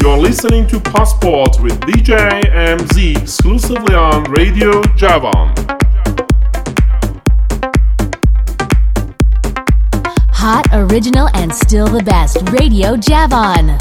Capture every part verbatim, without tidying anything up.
You're listening to Passport with D J M Z exclusively on Radio Javan. Hot, original, and still the best. Radio Javan.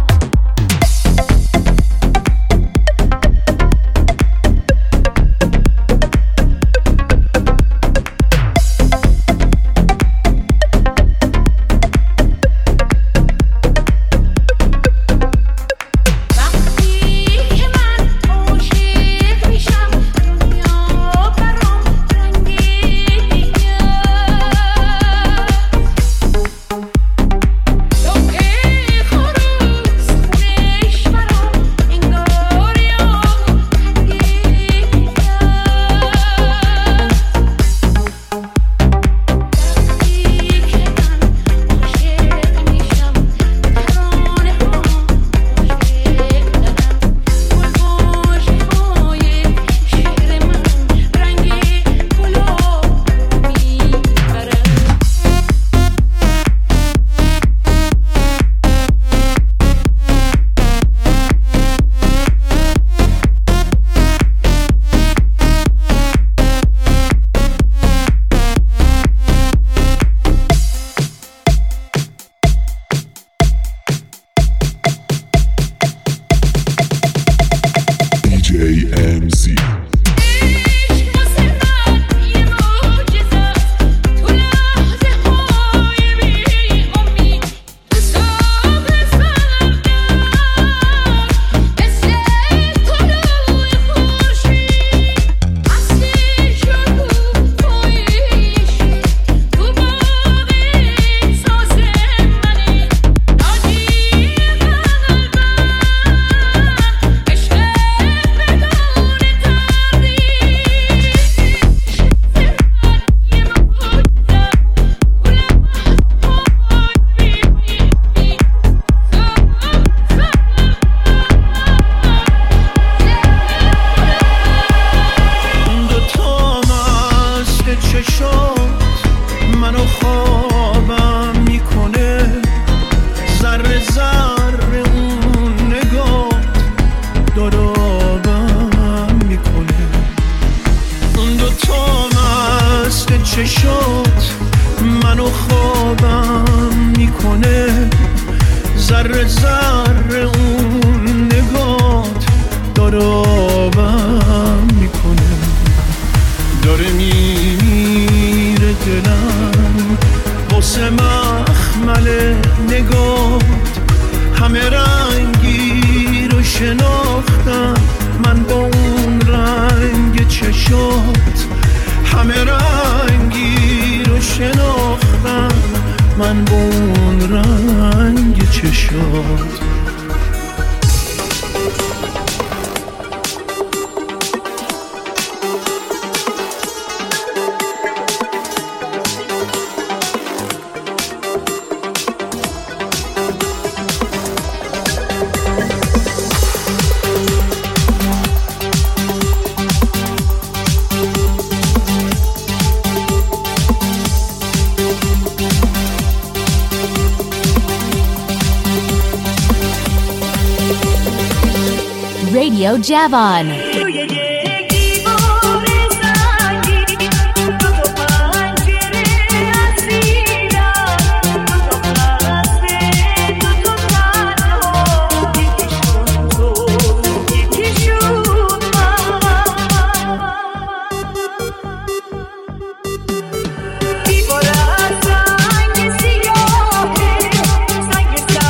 Radio Javan.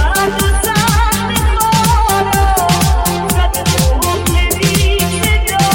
Don't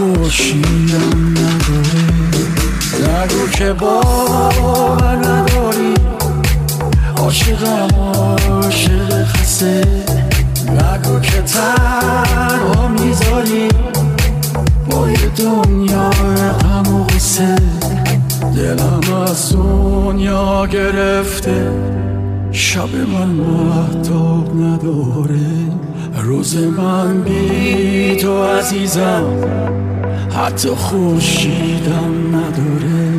خورشیدم نداره. نگو که باور نداری عاشقم عاشق خسته. نگو که تنها میذاری با یه دنیا غم و غصه. دلم از دنیا گرفته، شب من مهتاب نداره. روز من بی تو عزیزم حتی خورشیدم نداره.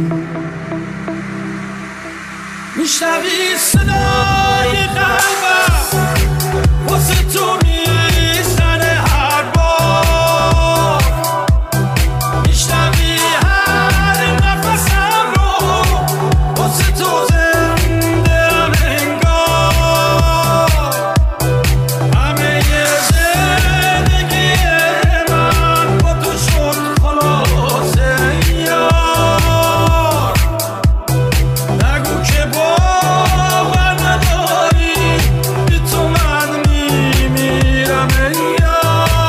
میشنوی صدای قلبم واسه تو میزنه هر بار. میشنوی هر نفسم رو واسه تو زنده ام انگار. همه زندگی من با تو شد خلاصه یار. نگو که باور نداری بی تو من میمیرم ای یار.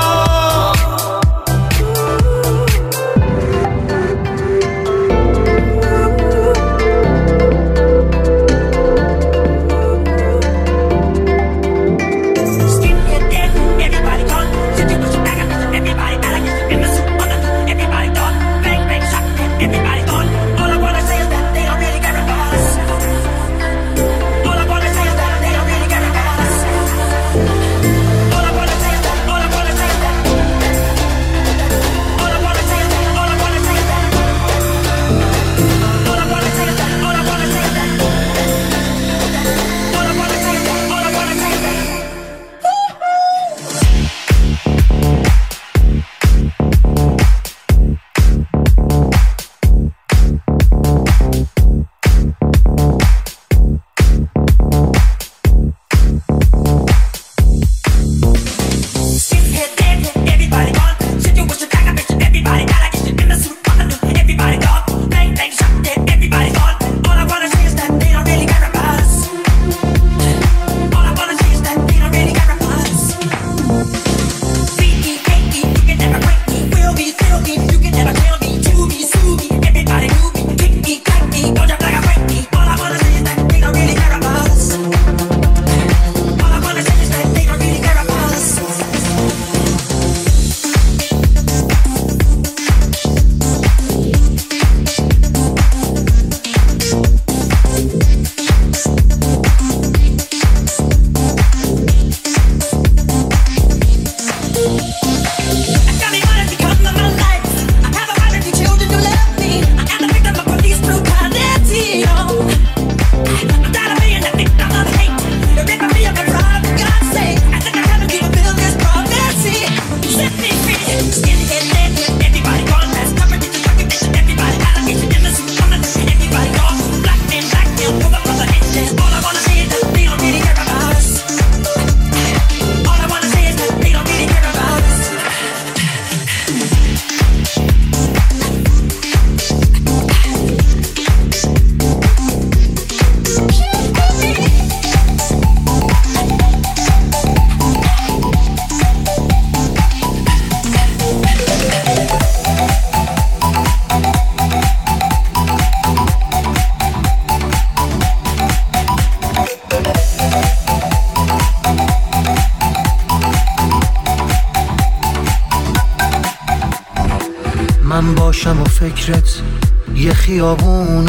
من باشم و فکرت یه خیابون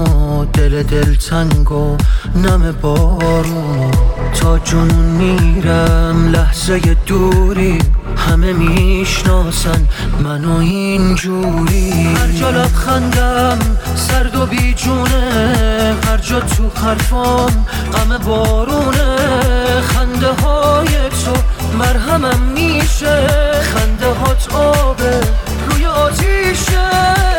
و دل دل تنگ و نم بارون. تا جنون میرم لحظه دوری، همه میشناسن منو اینجوری. هر جا لبخندم سرد و بی جونه، هر جا تو حرفام غم بارونه. خنده های تو مرهمم میشه، خنده هات آبه روی آتیشه.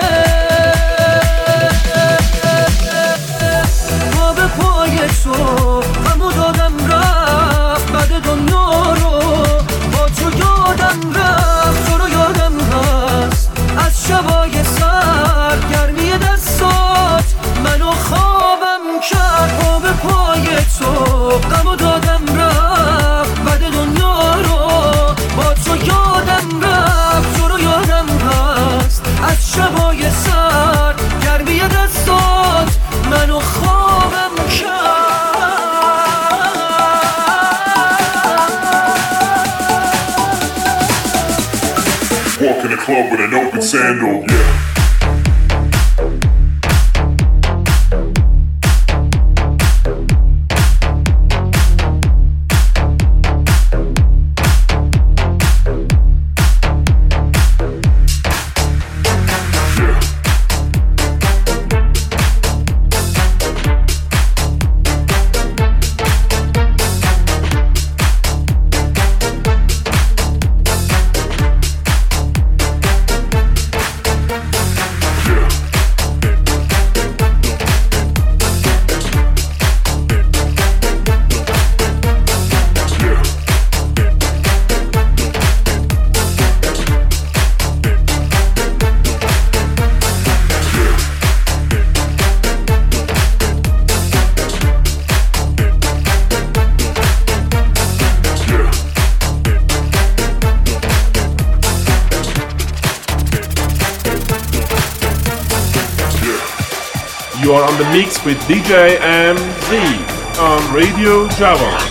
پا به پای تو غمو دادم رفت، بعد دنیا رو با تو یادم رفت. تو رو یادم هست از شبای سر، گرمی دستات منو خوابم کرد. پا به پای تو غمو دادم رفت، بعد دنیا رو با تو یادم رفت. تو رو یادم رفت. از شبای سر گرمی دستات منو خوابم کرد. Walk in the club with an open sandal, yeah. You are on the mix with D J M Z on Radio Java.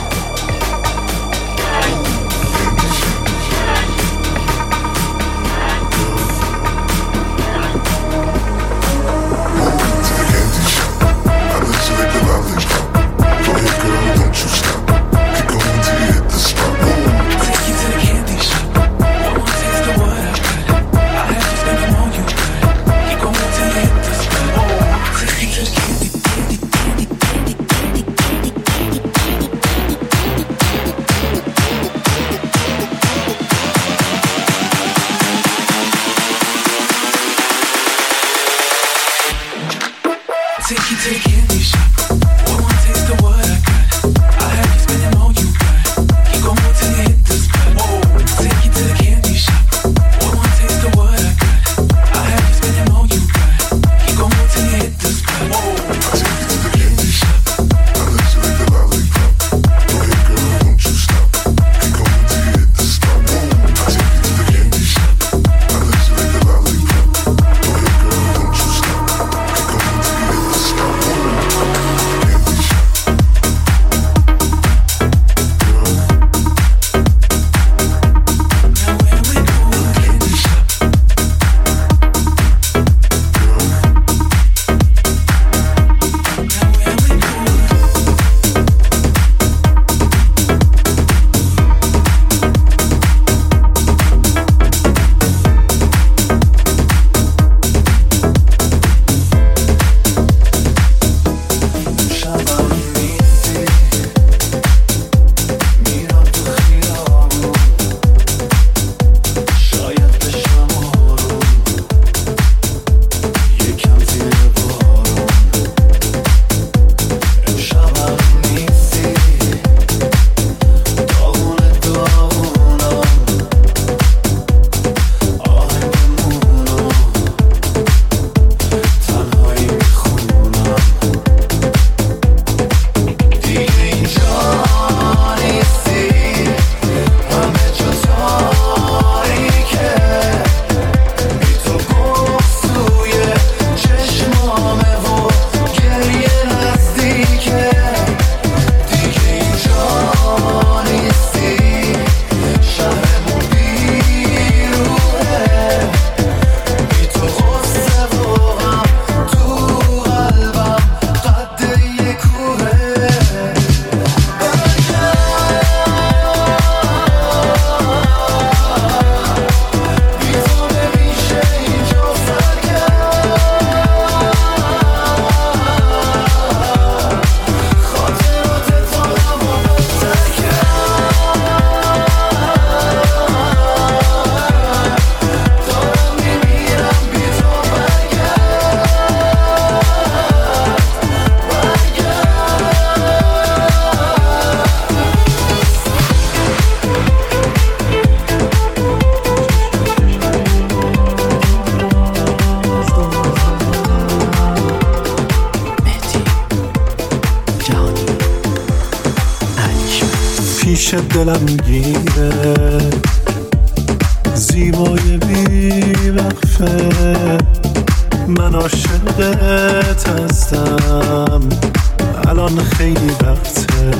پیش دلم گیره زیبای بی وقفه من عاشقت هستم الان خیلی وقته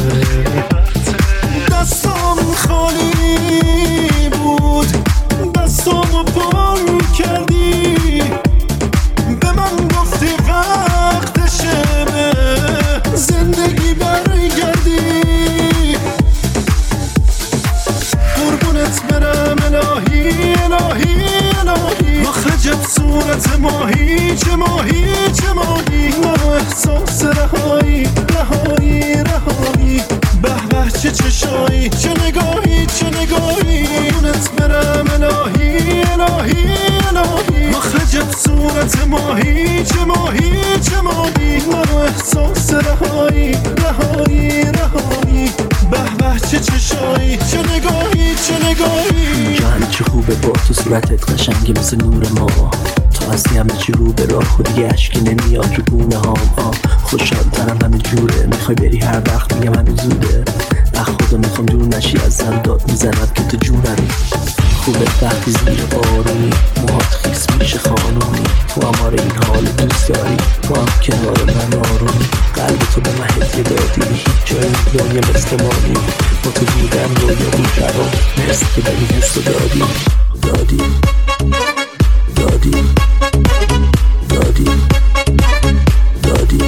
دستام خالی بود دستامو پر کردی به من گفتی وقتشه زندگی برگردی قربونت برم الهی الهی الهی آخه صورت ماهی چه ماهی چه ماهی منو احساس رهایی رهایی رهایی به به چه چشایی چه نگاهی چه نگاهی قربونت برم الهی الهی الهی آخه صورت ماهی چه ماهی چه ماهی منو احساس رهایی رهایی رهایی به به چه چشایی چه نگاهی چه نگاهی جان چه خوبه با تو صورتت قشنگی مثل نور ما تو هستی همه چی رو به راه و دیگه عشقی نمیاد رو گونه هام ها خوشحالترم همه جوره میخوای بری هر وقت میگم همین زوده اه خدا میخوام دور نشی ازم داد میزنم که تو جونمی خوبه وقتی زیر بارونی موهات خیس میشه خانونی تو امار این حال دوست داری تو هم کنار من آرومی قلب تو به من هدیه دادی هیچ جای دنیا مثل مانی با تو بودم رویا بود برام مرسی که به این حس دادی دادی دادی دادی دادی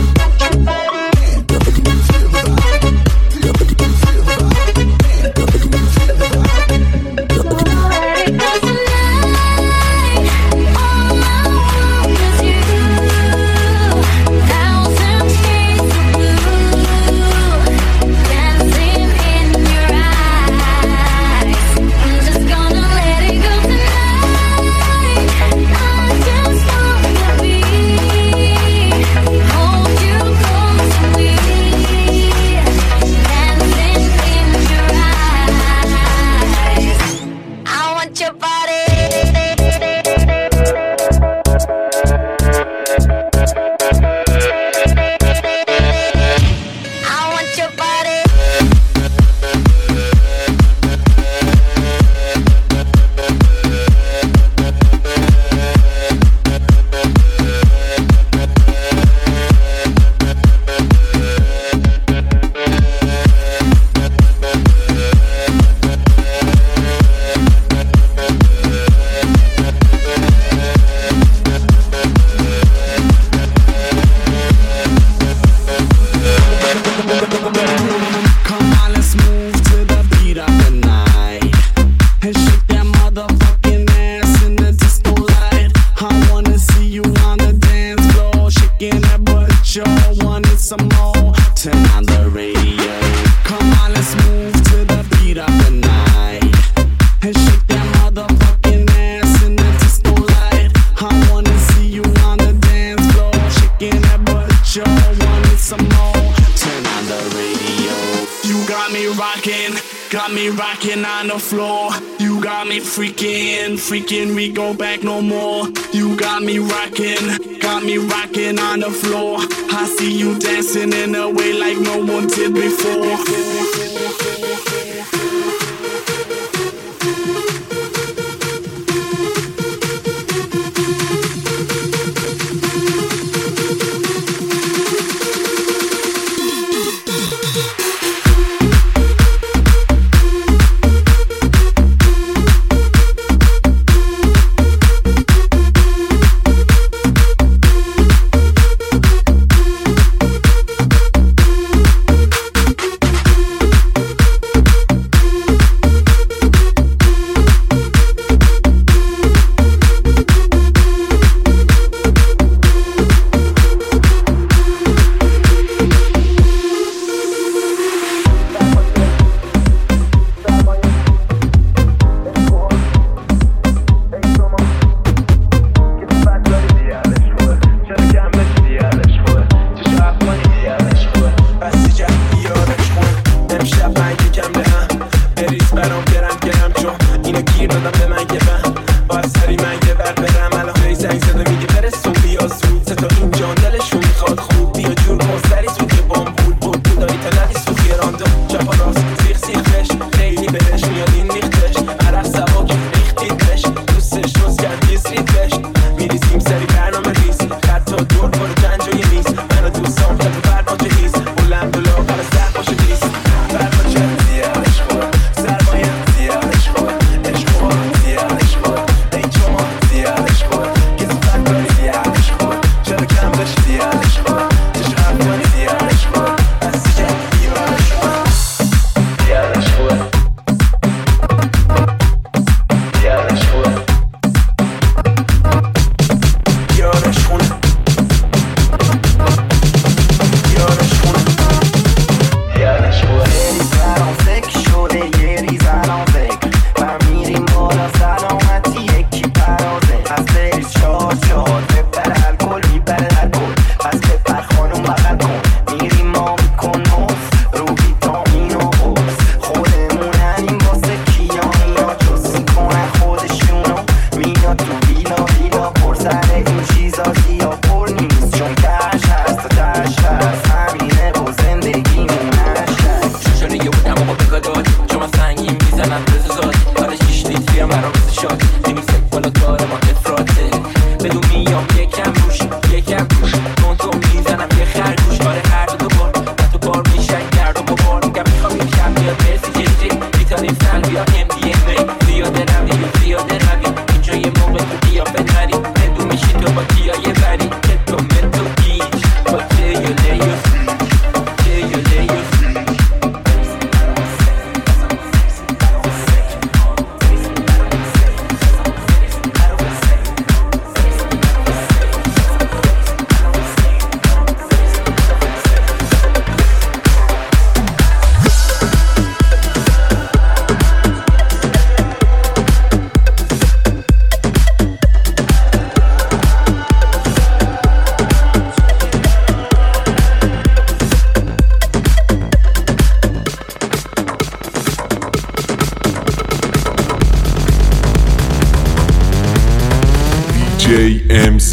Freaking, we go back no more. You got me rocking, got me rocking on the floor. I see you dancing in a way like no one did before.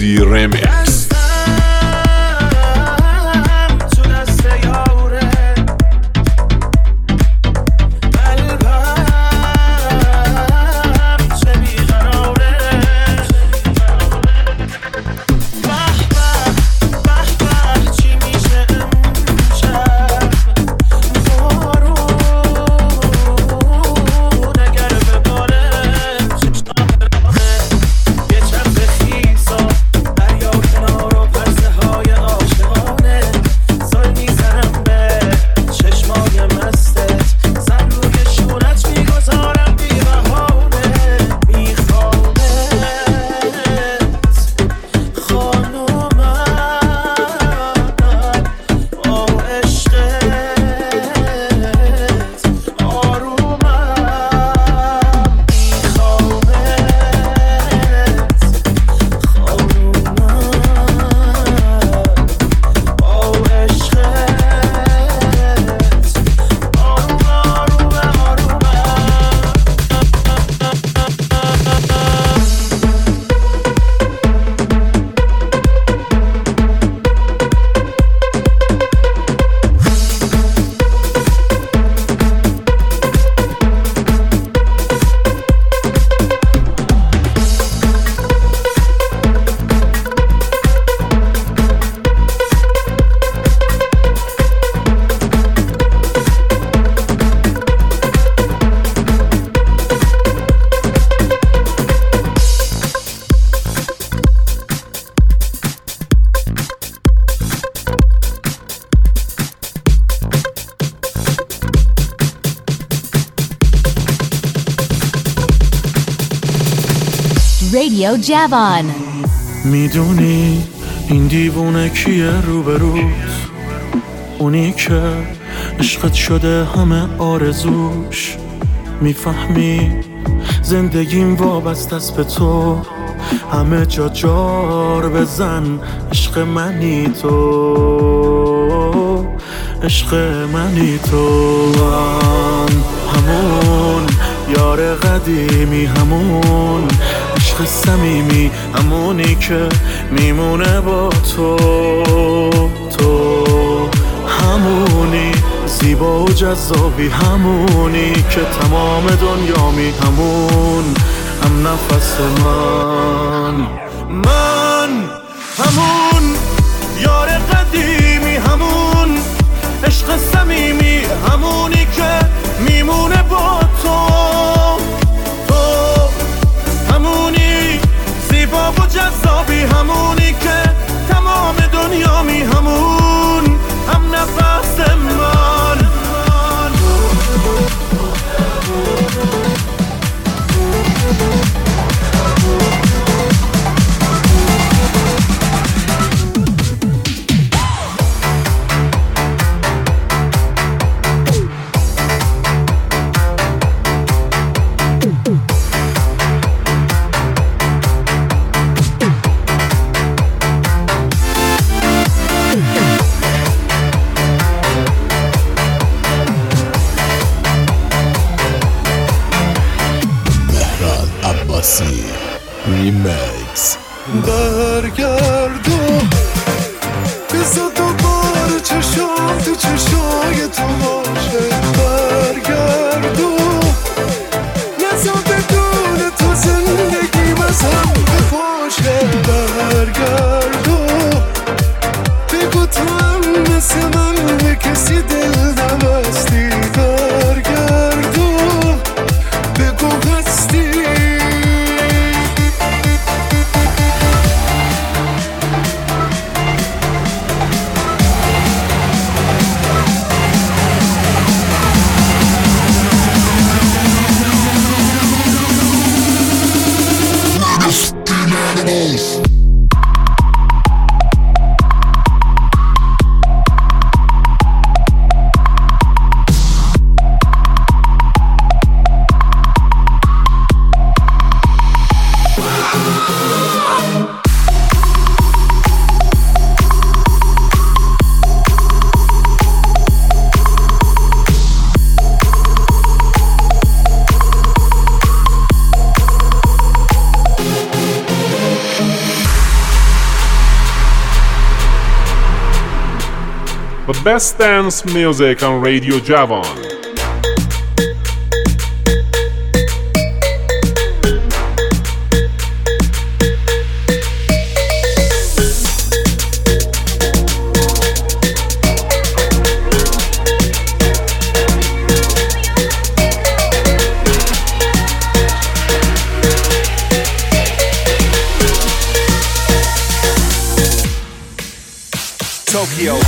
Easy Remix. Radio Javon. میدونی این دیوونه کیه روبروت؟ اونی که عشقت شده همه آرزوش. میفهمی زندگیم وابسته است به تو، همه جا جار بزن عشق منی تو، عشق منی تو. من همون یار قدیمی، همون عشق صمیمی، همونی که میمونه با تو. تو همونی زیبا و جذابی، همونی که تمام دنیامی، همون هم نفس من. من همون یار قدیمی، همون عشق صمیمی، همونی که میمونه با تو. تو همونی زیبا و جذابی، همونی که تمام دنیامی، همون هم نفس من. the best dance music on Radio Javon. Tokyo.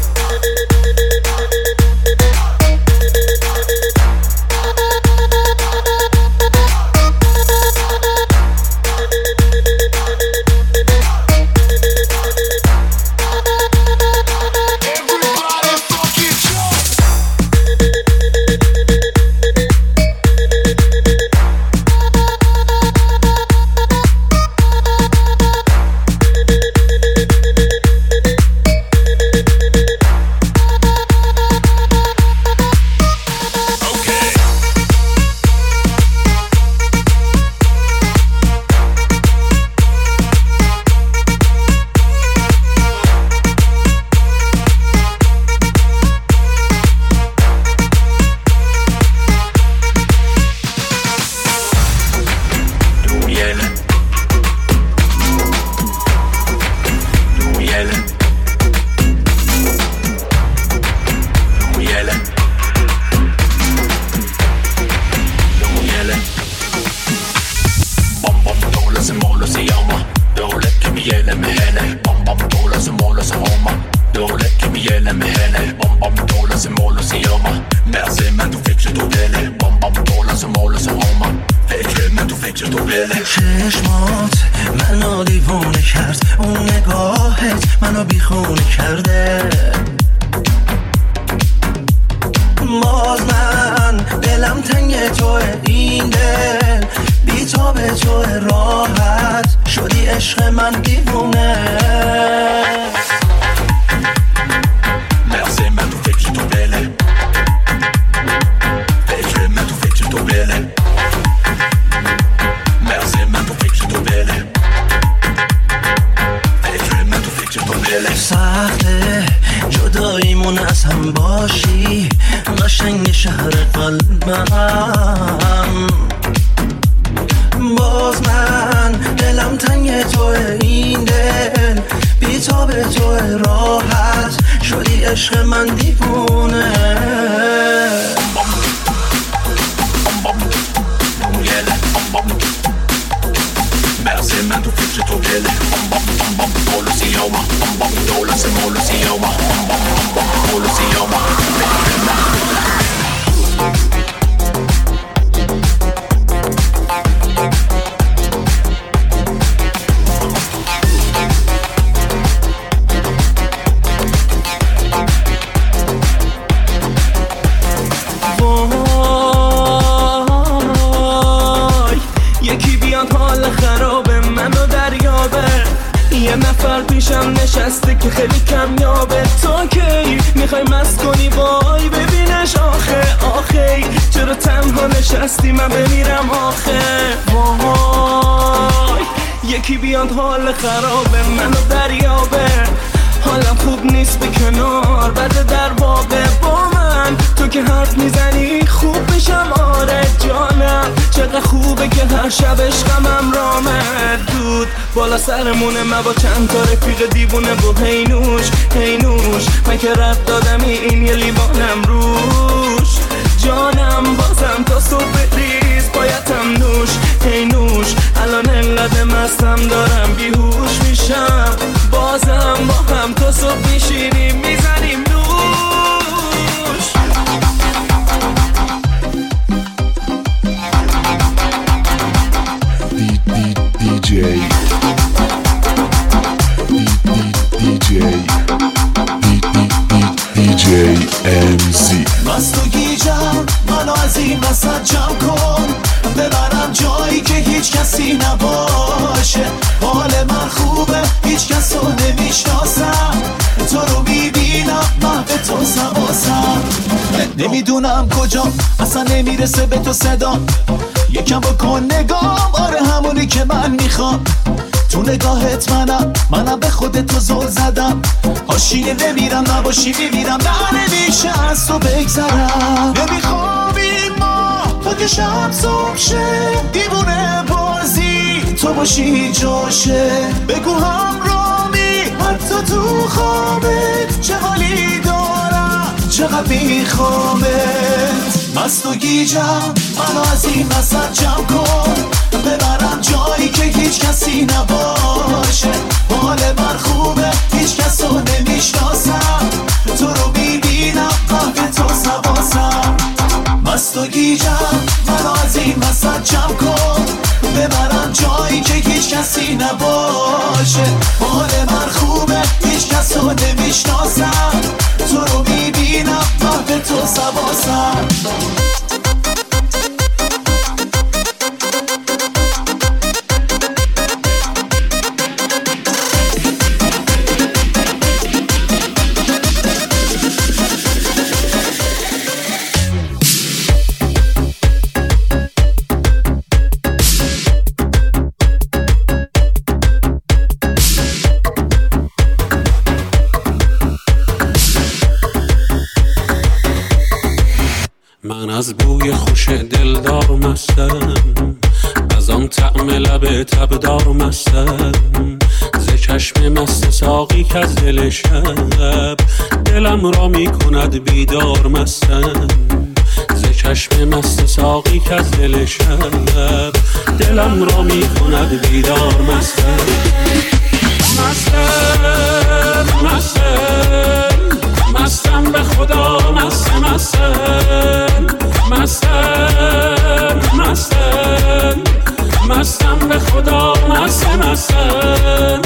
چشمات منو دیوونه کرد، اون نگاهت منو بیخونه کرده. باز من دلم تنگ توه، این دل بی تو به توه، راحت شدی عشق من دیوونه. مرسی من تو فکر تو بله، فکر من تو فکر تو بله. مرسی من تو فکر تو بله، فکر من تو فکر تو بله. سخته جداییمون از هم باشی، قشنگ شهر قلبم. باز من دلم تنگ توه، این دل بی تو به توه، راحت شدی عشق من دیوونه. مرسی من تو فکر تو بله، مولو سیاما، دولت مولو سیاما، مولو سیاما. یه نفر پیشم نشسته که خیلی کمیابه، تو کی میخوای مست کنی وای ببینش آخه آخه، چرا تنها نشستی من بمیرم آخه وای. یکی بیاد حال خرابه منو دریابه، حالم خوب نیست به کنار بده در واقع با من، تو که حرف میزنی خوب میشم آره جانم. چقدر خوبه که هر شب عشقم رامه دود بالا سرمونه، من با چند تا رفیق دیوونه و هینوش هینوش، من که رد دادمی این یه لیوانم روش جانم. بازم تا صبح ریز بایدم نوش هینوش، الان انقدر مستم دارم بیهوش میشم، بازم با هم تا صبح میشینیم میزنیم نوش. دی جی دی جی دی جی ام زی مستو گیجم منو از این وسط جمع کن، ببرم جایی که هیچ کسی نباشه. حال من خوبه هیچ کس رو نمیشناسم، تو رو میبینم محو تو سواسم. نمیدونم کجا اصلا نمیرسه به تو صدا، یکم بکن نگام آره همونی که من میخوام. تو نگاهت منم منم به خودت تو زل زدم، باشی نمیرم نباشی میمیرم نه نمیشه از تو بگذرم نمیخوابیم ما تا که شب صبح شه دیوونه بازی تو باشی جاشه بگو همرامی حتی تو خوابت چه حالی دارم چقدر میخوامت مست و گیجم منو از این وسط جمع کن ببرم جایی که هیچ کسی نباشه حال من خوبه هیچ کس رو نمیشناسم تو رو میبینم قهوه تو سواسم مست و گیجم منو از این وسط جمع کن ببرم جایی که هیچ کسی نباشه حال من خوبه هیچ کس رو نمیشناسم تو رو میبینم قهوه تو سواسم من از بوی خوش دلدار مستم از آن طعم لب تبدار مستم ز چشم مست ساقی که از دل شب دلم را می کند بیدار مستم ز چشم مست ساقی که از دل شب دلم را می کند بیدار مستم مستم مستم مستم به خدا مستم مستم مستم مستم مستم به خدا مستم مستم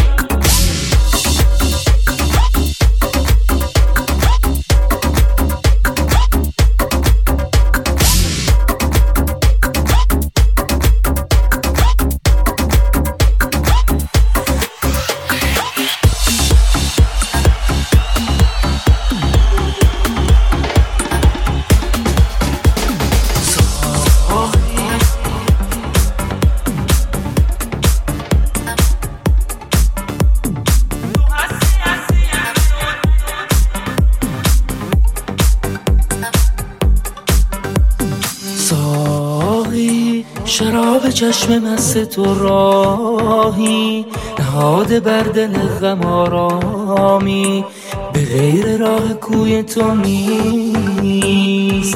شراب چشم مست تو راهی نهاده بر دل غم آرامی به غیر راه کوی تو نیست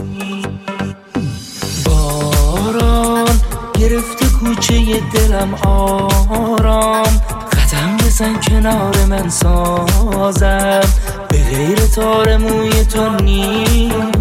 باران گرفته کوچه دلم آرام قدم بزن کنار من سازم به غیر تار موی تو نیست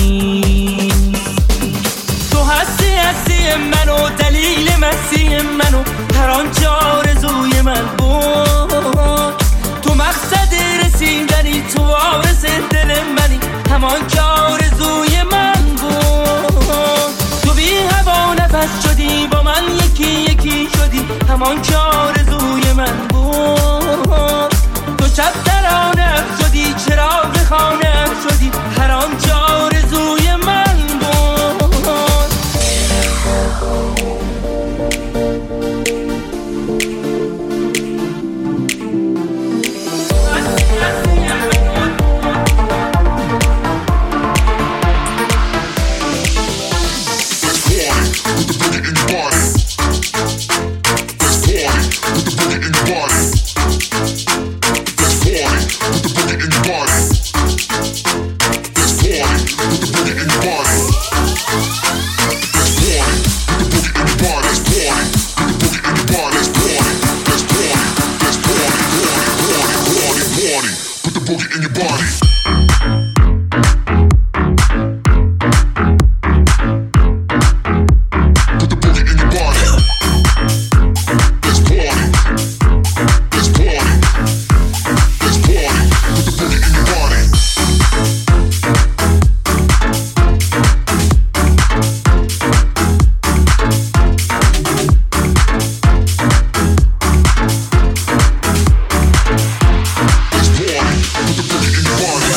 هستی منو دلیل مستی منو هر آنچه آرزوی من بود تو مقصد رسیدنی تو وارث دل منی همان که آرزوی من بود تو بی هوا نفس شدی با من یکی یکی شدی همان که آرزوی من بود تو شب ترانه شدی چراغ خانه شدی هر آنچه آرزوی من One.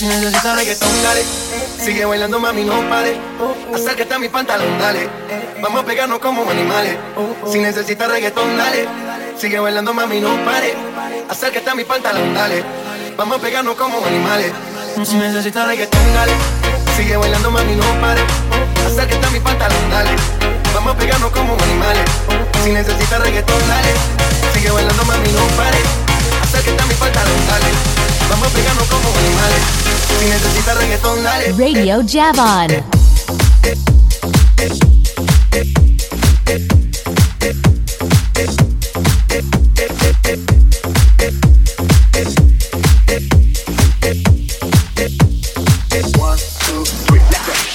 Si necesitas reggaetón, dale. Sigue bailando, mami, no pare. Acércate a mi pantalón, dale. Vamos a pegarnos como animales. Si necesitas reggaetón, dale. Sigue bailando, mami, no pare. Acércate a mi pantalón, dale. Vamos a pegarnos como animales. Si necesitas reggaetón, dale. Sigue bailando, mami, no pare. Acércate a mi pantalón, dale. Vamos a pegarnos como animales. Si necesitas reggaetón, dale. Sigue bailando, mami, no pare. Acércate a mi pantalón, dale. Vamos a pegarnos como animales. Si necesitas reggaetón, dale. Radio Javon. One, two, three, let's go.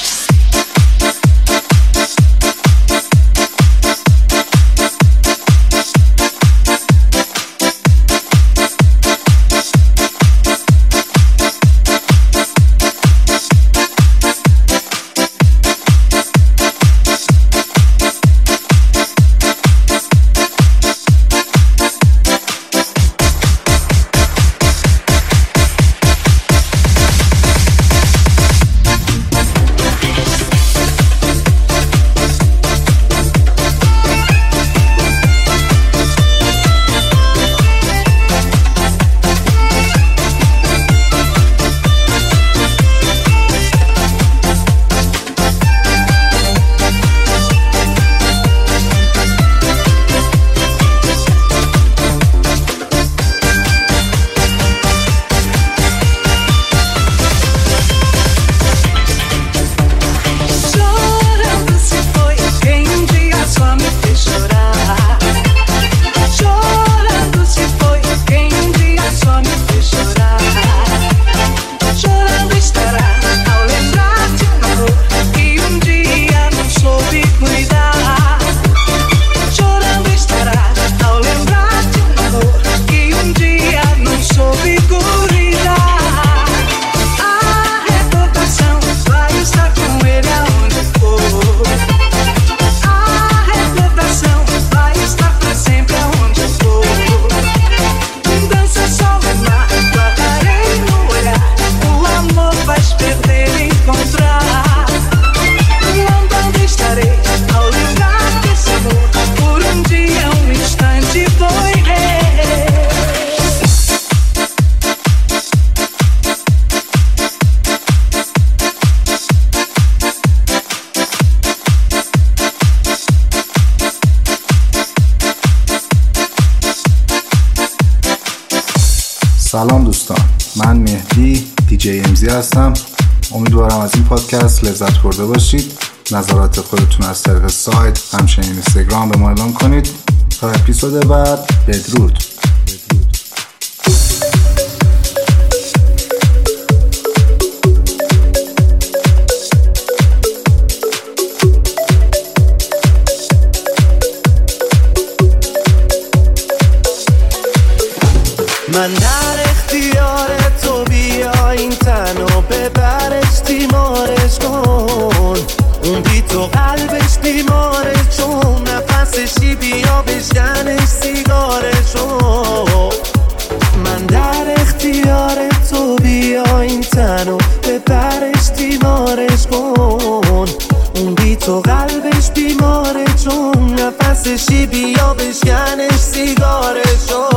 سلام دوستان، من مهدی دیجی امزی هستم. امیدوارم از این پادکست لذت برده باشید. نظرات خودتون از طریق سایت همچنین اینستاگرام به ما اعلام کنید. تا اپیزود بعد، بدرود. من در اختیار تو، بیا این تن و ببرش تیمارش کن. اون بی تو قلبش بیماره، چون نفسشی بیا بشکنش سیگارشو. من در اختیار تو، بیا این تن و ببرش تیمارش کن. اون بی تو قلبش بیماره، چون نفسشی بیا بشکنش سیگارشو.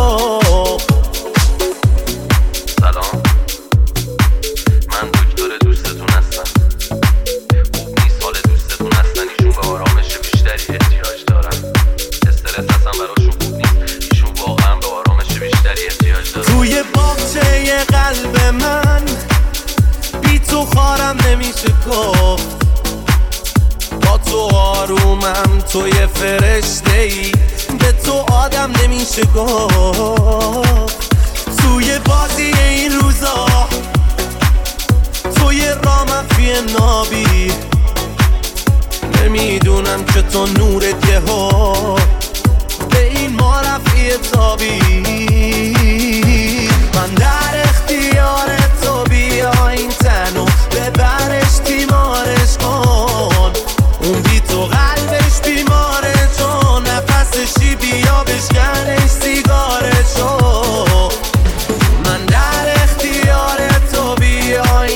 سلام، من دکتر دوستتون هستم. خوب نیست حال دوستتون هستن، ایشون به آرامش بیشتری احتیاج دارن. استرس هستن براشون خوب نیست، ایشون واقعا به آرامش بیشتری احتیاج دارن. توی باغچه قلب من بی تو خارم نمیشه گفت. با تو آرومم، توی فرشته ای، به تو آدم نمیشه گفت. توی بازی این روزا، توی رامفی نابی، نمیدونم که تو نورت یه ها به این ما رفی تابی. من در اختیار تو، بیا این تن و ببرش تیمارش کن. اون بی تو قلبش بیماره، چون نفسشی بیا بشکنش سیگارشو. من در اختیار تو، بیا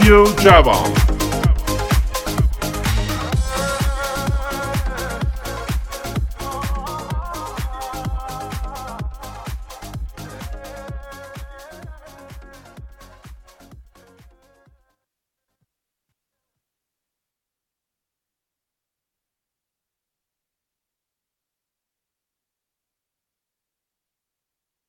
Radio Javan.